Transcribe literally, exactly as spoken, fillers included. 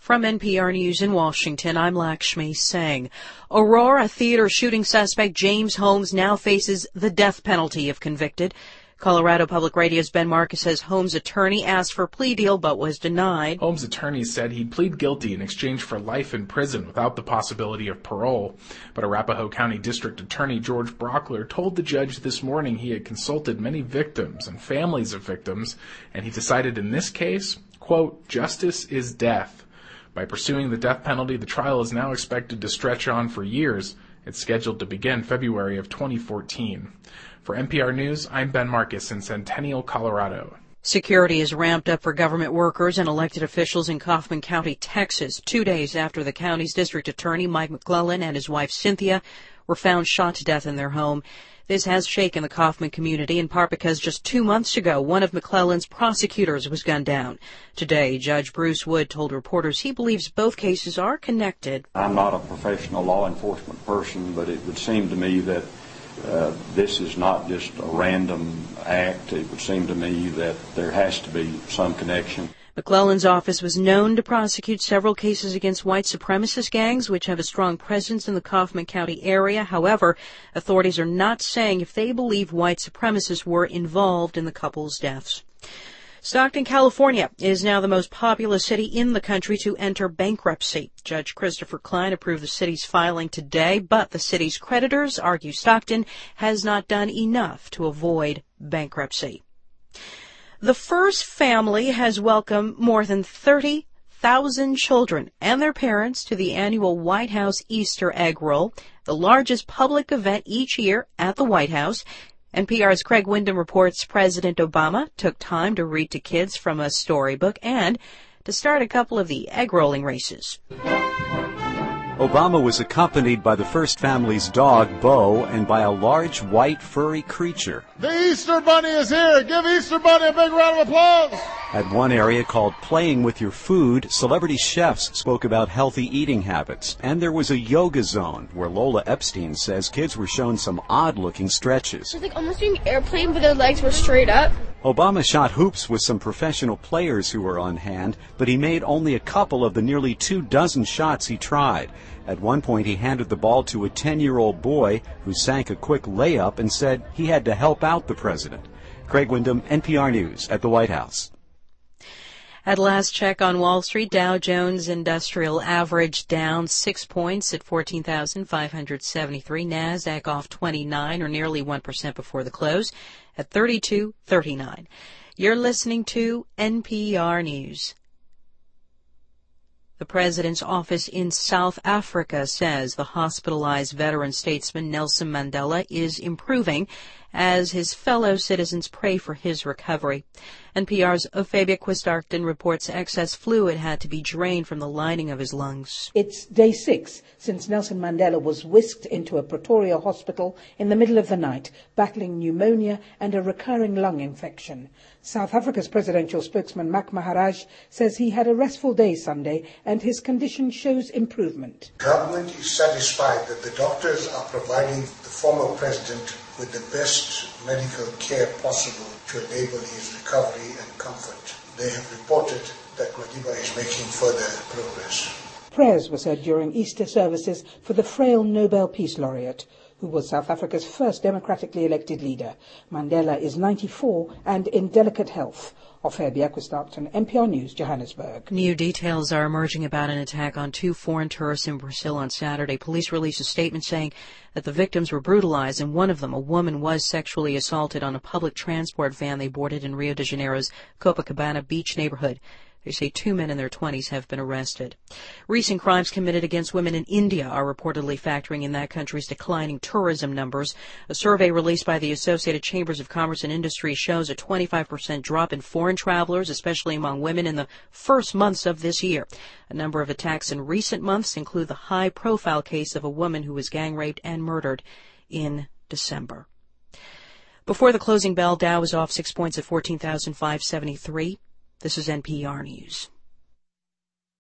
From N P R News in Washington, I'm Lakshmi Singh. Aurora theater shooting suspect James Holmes now faces the death penalty if convicted. Colorado Public Radio's Ben Marcus says Holmes' attorney asked for a plea deal but was denied. Holmes' attorney said he'd plead guilty in exchange for life in prison without the possibility of parole. But Arapahoe County District Attorney George Brockler told the judge this morning he had consulted many victims and families of victims, and he decided in this case, quote, justice is death. By pursuing the death penalty, the trial is now expected to stretch on for years. It's scheduled to begin February of twenty fourteen. For N P R News, I'm Ben Marcus in Centennial, Colorado. Security is ramped up for government workers and elected officials in Kaufman County, Texas, two days after the county's district attorney, Mike McClellan, and his wife, Cynthia, were found shot to death in their home. This has shaken the Kaufman community, in part because just two months ago, one of McClellan's prosecutors was gunned down. Today, Judge Bruce Wood told reporters he believes both cases are connected. I'm not a professional law enforcement person, but it would seem to me that uh, this is not just a random act. It would seem to me that there has to be some connection. McClellan's office was known to prosecute several cases against white supremacist gangs, which have a strong presence in the Kaufman County area. However, authorities are not saying if they believe white supremacists were involved in the couple's deaths. Stockton, California is now the most populous city in the country to enter bankruptcy. Judge Christopher Klein approved the city's filing today, but the city's creditors argue Stockton has not done enough to avoid bankruptcy. The First family has welcomed more than thirty thousand children and their parents to the annual White House Easter Egg Roll, the largest public event each year at the White House. N P R's Craig Wyndham reports President Obama took time to read to kids from a storybook and to start a couple of the egg rolling races. Obama was accompanied by the First family's dog, Bo, and by a large white furry creature. The Easter Bunny is here! Give Easter Bunny a big round of applause! At one area called Playing with Your Food, celebrity chefs spoke about healthy eating habits. And there was a yoga zone where Lola Epstein says kids were shown some odd-looking stretches. It was like almost doing airplane, but their legs were straight up. Obama shot hoops with some professional players who were on hand, but he made only a couple of the nearly two dozen shots he tried. At one point, he handed the ball to a ten-year-old boy who sank a quick layup and said he had to help out the president. Craig Wyndham, N P R News at the White House. At last check on Wall Street, Dow Jones Industrial Average down six points at fourteen thousand five hundred seventy-three. NASDAQ off twenty-nine, or nearly one percent before the close, at thirty-two thirty-nine. You're listening to N P R News. The president's office in South Africa says the hospitalized veteran statesman Nelson Mandela is improving as his fellow citizens pray for his recovery. N P R's Ophabia Quistarkton reports excess fluid had to be drained from the lining of his lungs. It's day six since Nelson Mandela was whisked into a Pretoria hospital in the middle of the night, battling pneumonia and a recurring lung infection. South Africa's presidential spokesman Mac Maharaj says he had a restful day Sunday and his condition shows improvement. Government is satisfied that the doctors are providing the former president with the best medical care possible to enable his recovery and comfort. They have reported that Madiba is making further progress. Prayers were said during Easter services for the frail Nobel Peace Laureate, who was South Africa's first democratically elected leader. Mandela is ninety-four and in delicate health. Ophabia Quistarkton, N P R News, Johannesburg. New details are emerging about an attack on two foreign tourists in Brazil on Saturday. Police released a statement saying that the victims were brutalized and one of them, a woman, was sexually assaulted on a public transport van they boarded in Rio de Janeiro's Copacabana Beach neighborhood. They say two men in their twenties have been arrested. Recent crimes committed against women in India are reportedly factoring in that country's declining tourism numbers. A survey released by the Associated Chambers of Commerce and Industry shows a twenty-five percent drop in foreign travelers, especially among women, in the first months of this year. A number of attacks in recent months include the high-profile case of a woman who was gang-raped and murdered in December. Before the closing bell, Dow was off six points at fourteen thousand five hundred seventy-three. This is N P R News.